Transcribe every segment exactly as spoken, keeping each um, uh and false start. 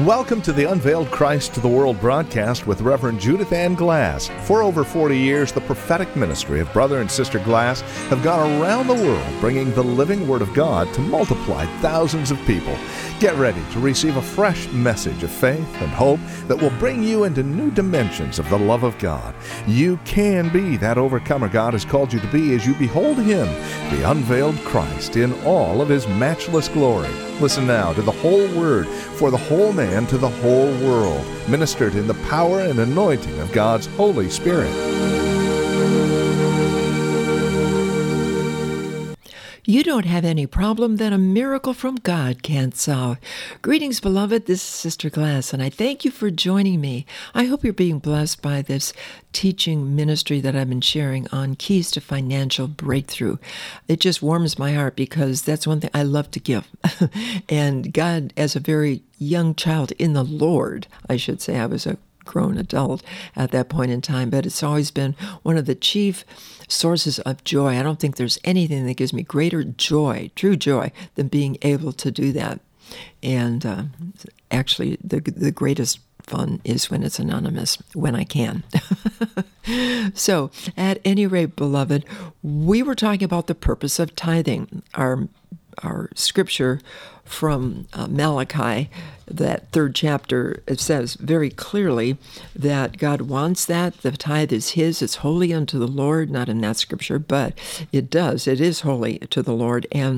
Welcome to the Unveiled Christ to the World broadcast with Reverend Judith Ann Glass. For over forty years, the prophetic ministry of Brother and Sister Glass have gone around the world bringing the living Word of God to multiply thousands of people. Get ready to receive a fresh message of faith and hope that will bring you into new dimensions of the love of God. You can be that overcomer God has called you to be as you behold Him, the unveiled Christ, in all of His matchless glory. Listen now to the whole Word for the whole man to the whole world, ministered in the power and anointing of God's Holy Spirit. You don't have any problem that a miracle from God can't solve. Greetings, beloved. This is Sister Glass, and I thank you for joining me. I hope you're being blessed by this teaching ministry that I've been sharing on keys to financial breakthrough. It just warms my heart because that's one thing I love to give. And God, as a very young child in the Lord, I should say, I was a grown adult at that point in time, but it's always been one of the chief sources of joy. I don't think there's anything that gives me greater joy, true joy, than being able to do that. And uh, actually, the the greatest fun is when it's anonymous, when I can. So, at any rate, beloved, we were talking about the purpose of tithing. Our our scripture from uh, Malachi, that third chapter, it says very clearly that God wants that. The tithe is His. It's holy unto the Lord. Not in that scripture, but it does. It is holy to the Lord. And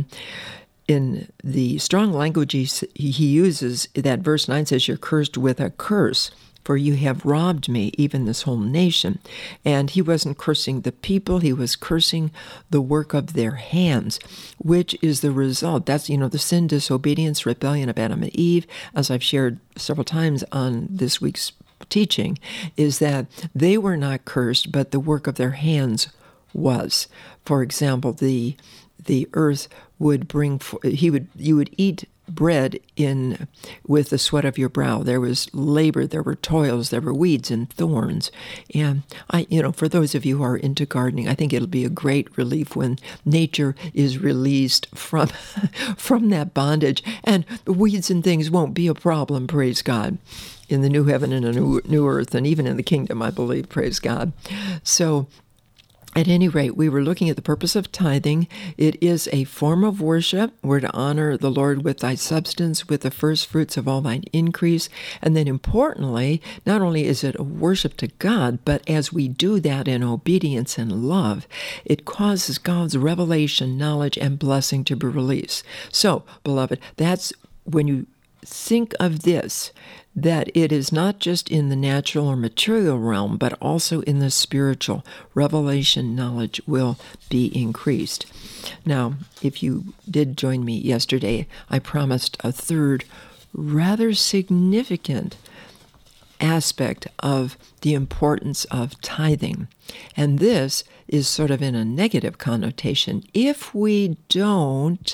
in the strong language he, he uses, that verse nine says, "You're cursed with a curse, for you have robbed me, even this whole nation." And he wasn't cursing the people, he was cursing the work of their hands, which is the result. That's, you know, the sin, disobedience, rebellion of Adam and Eve, as I've shared several times on this week's teaching, is that they were not cursed, but the work of their hands was. For example, the the earth would bring, he would, you would eat bread in with the sweat of your brow. There was labor, there were toils, there were weeds and thorns. And I, you know, for those of you who are into gardening, I think it'll be a great relief when nature is released from from that bondage, and the weeds and things won't be a problem, praise God, in the new heaven and a new, new earth, and even in the kingdom, I believe, praise God. So at any rate, we were looking at the purpose of tithing. It is a form of worship. We're to honor the Lord with thy substance, with the first fruits of all thine increase. And then importantly, not only is it a worship to God, but as we do that in obedience and love, it causes God's revelation, knowledge, and blessing to be released. So, beloved, that's when you think of this, that it is not just in the natural or material realm, but also in the spiritual. Revelation knowledge will be increased. Now, if you did join me yesterday, I promised a third rather significant aspect of the importance of tithing. And this is sort of in a negative connotation. If we don't,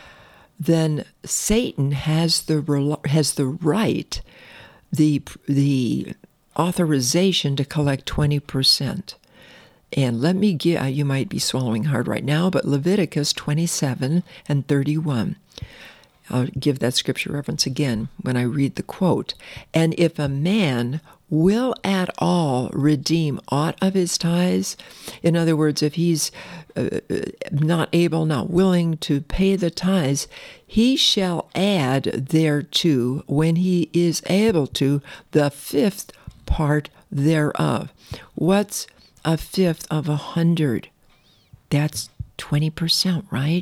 then Satan has the has the right, the the authorization to collect twenty percent. And let me give, you might be swallowing hard right now, but Leviticus twenty-seven and thirty-one. I'll give that scripture reference again when I read the quote. "And if a man will at all redeem aught of his tithes," in other words, if he's uh, not able, not willing to pay the tithes, "he shall add thereto, when he is able to, the fifth part thereof." What's a fifth of a hundred? That's twenty percent, right?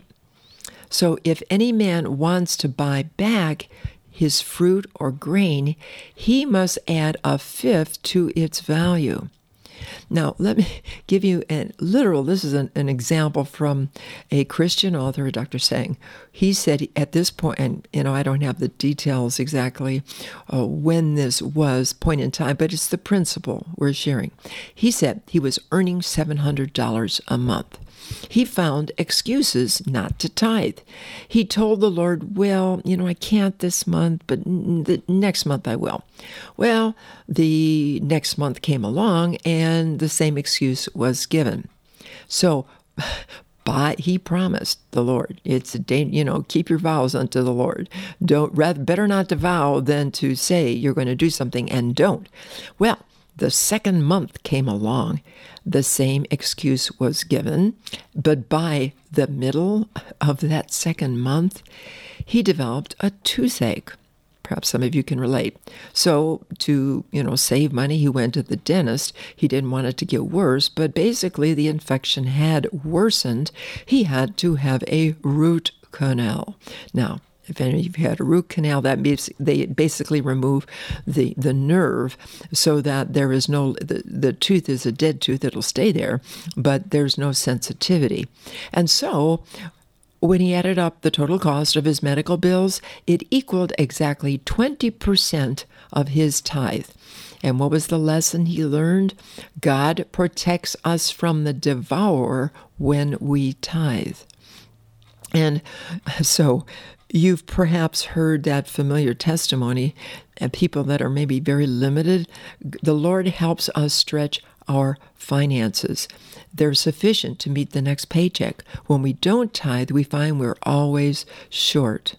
So if any man wants to buy back his fruit or grain, he must add a fifth to its value. Now, let me give you a literal, this is an, an example from a Christian author, Doctor Sang. He said at this point, and you know, I don't have the details exactly uh, when this was, point in time, but it's the principle we're sharing. He said he was earning seven hundred dollars a month. He found excuses not to tithe. He told the Lord, well, you know, I can't this month, but n- the next month I will. Well, the next month came along and the same excuse was given. So By, he promised the Lord. It's a da- you know, keep your vows unto the Lord. Don't rather better not to vow than to say you're going to do something and don't. Well, the second month came along. The same excuse was given, but by the middle of that second month, he developed a toothache. Perhaps some of you can relate. So to, you know, save money, he went to the dentist. He didn't want it to get worse, but basically the infection had worsened. He had to have a root canal. Now, if any of you had a root canal, that means they basically remove the, the nerve so that there is no, the, the tooth is a dead tooth, it'll stay there, but there's no sensitivity. And so when he added up the total cost of his medical bills, it equaled exactly twenty percent of his tithe. And what was the lesson he learned? God protects us from the devourer when we tithe. And so you've perhaps heard that familiar testimony, and people that are maybe very limited, the Lord helps us stretch our finances. They're sufficient to meet the next paycheck. When we don't tithe, we find we're always short.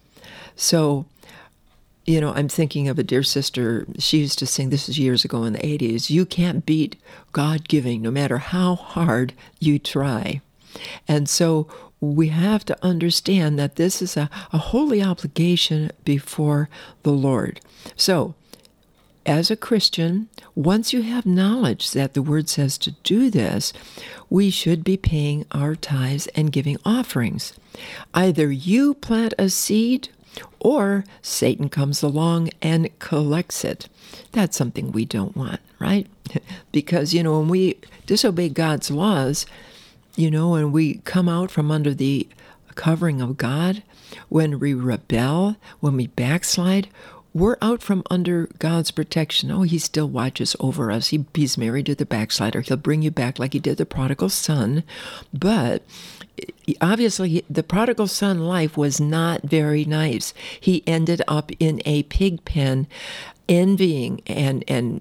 So, you know, I'm thinking of a dear sister. She used to sing, this is years ago in the eighties, you can't beat God giving no matter how hard you try. And so we have to understand that this is a, a holy obligation before the Lord. So, as a Christian, once you have knowledge that the Word says to do this, we should be paying our tithes and giving offerings. Either you plant a seed or Satan comes along and collects it. That's something we don't want, right? Because, you know, when we disobey God's laws, you know, when we come out from under the covering of God, when we rebel, when we backslide, we're out from under God's protection. Oh, he still watches over us. He, he's married to the backslider. He'll bring you back like he did the prodigal son. But obviously, the prodigal son life was not very nice. He ended up in a pig pen, envying and, and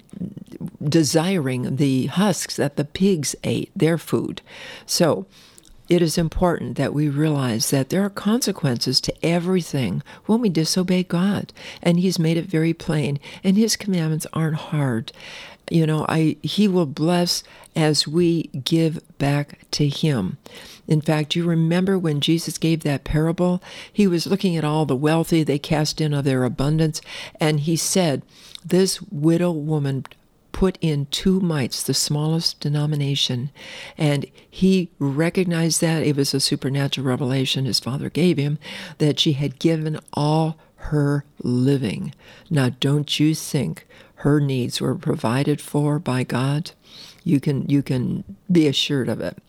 desiring the husks that the pigs ate, their food. So it is important that we realize that there are consequences to everything when we disobey God. And he's made it very plain. And his commandments aren't hard. You know, I he will bless as we give back to him. In fact, you remember when Jesus gave that parable, he was looking at all the wealthy, they cast in of their abundance, and he said, this widow woman put in two mites, the smallest denomination, and he recognized that it was a supernatural revelation his Father gave him, that she had given all her living. Now, don't you think her needs were provided for by God? You can you can be assured of it.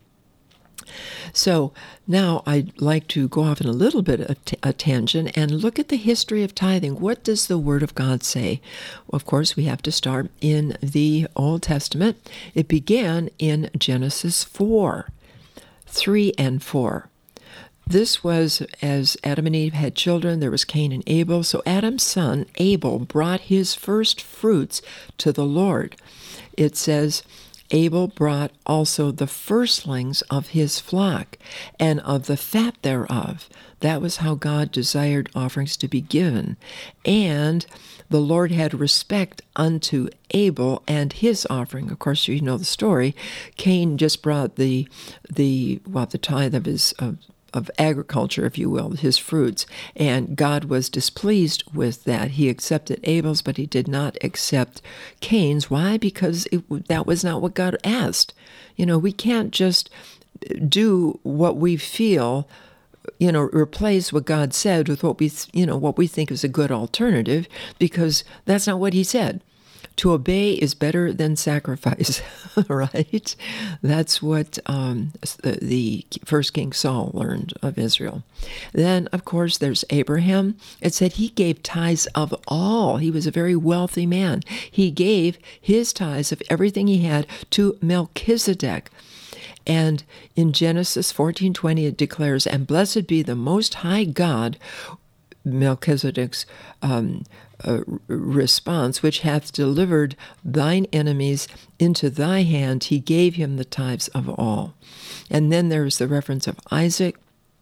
So now I'd like to go off in a little bit of t- a tangent and look at the history of tithing. What does the Word of God say? Well, of course, we have to start in the Old Testament. It began in Genesis four, three and four. This was as Adam and Eve had children, there was Cain and Abel. So Adam's son, Abel, brought his first fruits to the Lord. It says, Abel brought also the firstlings of his flock and of the fat thereof. That was how God desired offerings to be given. And the Lord had respect unto Abel and his offering. Of course, you know the story. Cain just brought the the well, the tithe of his of, of agriculture, if you will, his fruits. And God was displeased with that. He accepted Abel's, but he did not accept Cain's. Why? Because it, that was not what God asked. You know, we can't just do what we feel, you know, replace what God said with what we, you know, what we think is a good alternative, because that's not what he said. To obey is better than sacrifice, right? That's what um, the, the first King Saul learned of Israel. Then, of course, there's Abraham. It said he gave tithes of all. He was a very wealthy man. He gave his tithes of everything he had to Melchizedek. And in Genesis fourteen twenty, it declares, and blessed be the Most High God, Melchizedek's um, uh, response, which hath delivered thine enemies into thy hand, he gave him the tithes of all. And then there's the reference of Isaac.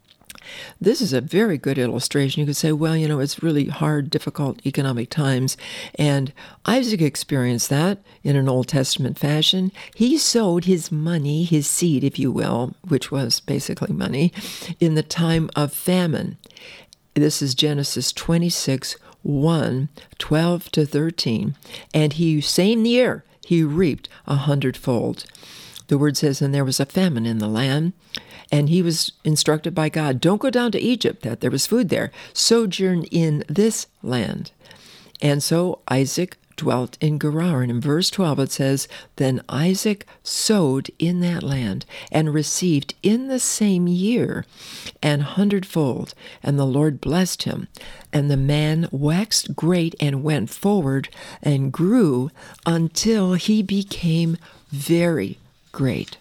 This is a very good illustration. You could say, well, you know, it's really hard, difficult economic times. And Isaac experienced that in an Old Testament fashion. He sowed his money, his seed, if you will, which was basically money, in the time of famine. This is Genesis twenty-six, one, twelve to thirteen. And he, same year, he reaped a hundredfold. The word says, and there was a famine in the land, and he was instructed by God, don't go down to Egypt, that there was food there. Sojourn in this land. And so Isaac dwelt in Gerar. And in verse twelve it says, then Isaac sowed in that land and received in the same year an hundredfold. And the Lord blessed him. And the man waxed great and went forward and grew until he became very great.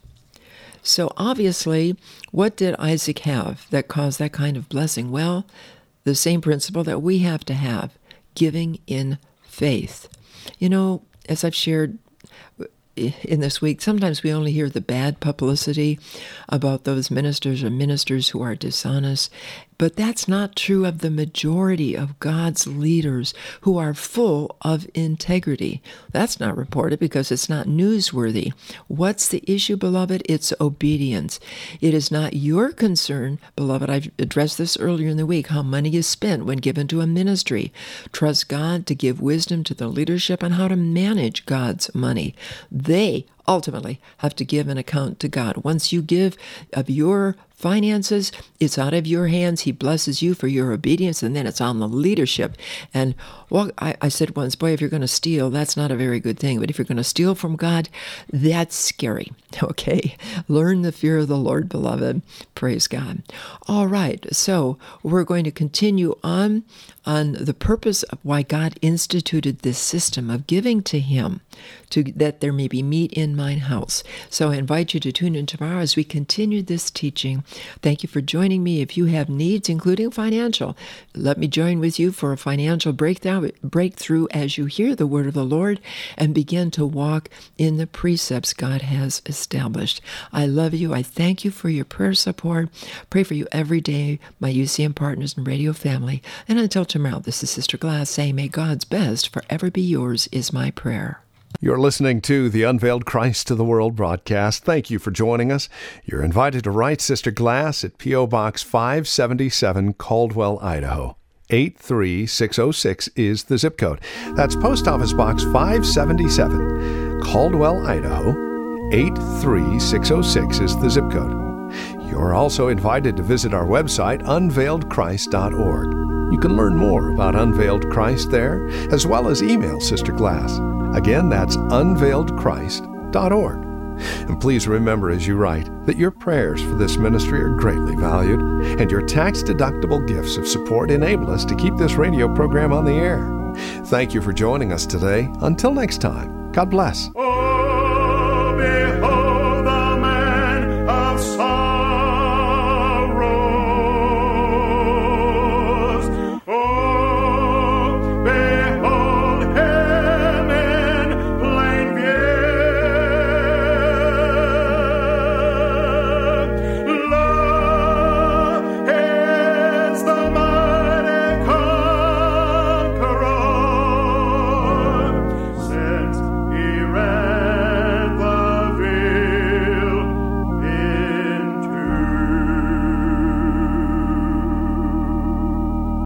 So obviously, what did Isaac have that caused that kind of blessing? Well, the same principle that we have to have, giving in faith. You know, as I've shared in this week, sometimes we only hear the bad publicity about those ministers or ministers who are dishonest. But that's not true of the majority of God's leaders who are full of integrity. That's not reported because it's not newsworthy. What's the issue, beloved? It's obedience. It is not your concern, beloved. I've addressed this earlier in the week, how money is spent when given to a ministry. Trust God to give wisdom to the leadership on how to manage God's money. They ultimately have to give an account to God. Once you give of your finances, it's out of your hands. He blesses you for your obedience, and then it's on the leadership. And well, I, I said once, boy, if you're going to steal, that's not a very good thing. But if you're going to steal from God, that's scary. Okay? Learn the fear of the Lord, beloved. Praise God. All right, so we're going to continue on on the purpose of why God instituted this system of giving to Him, to that there may be meat in mine house. So I invite you to tune in tomorrow as we continue this teaching. Thank you for joining me. If you have needs, including financial, let me join with you for a financial breakdown, breakthrough as you hear the word of the Lord and begin to walk in the precepts God has established. I love you. I thank you for your prayer support. Pray for you every day, my U C M partners and radio family. And until tomorrow, this is Sister Glass saying, may God's best forever be yours is my prayer. You're listening to the Unveiled Christ to the World broadcast. Thank you for joining us. You're invited to write Sister Glass at P O. Box five seventy-seven, Caldwell, Idaho. eight three six oh six is the zip code. That's Post Office Box five seventy-seven, Caldwell, Idaho. eight three six oh six is the zip code. You're also invited to visit our website, unveiled christ dot org. You can learn more about Unveiled Christ there, as well as email Sister Glass. Again, that's unveiled christ dot org. And please remember as you write that your prayers for this ministry are greatly valued, and your tax-deductible gifts of support enable us to keep this radio program on the air. Thank you for joining us today. Until next time, God bless.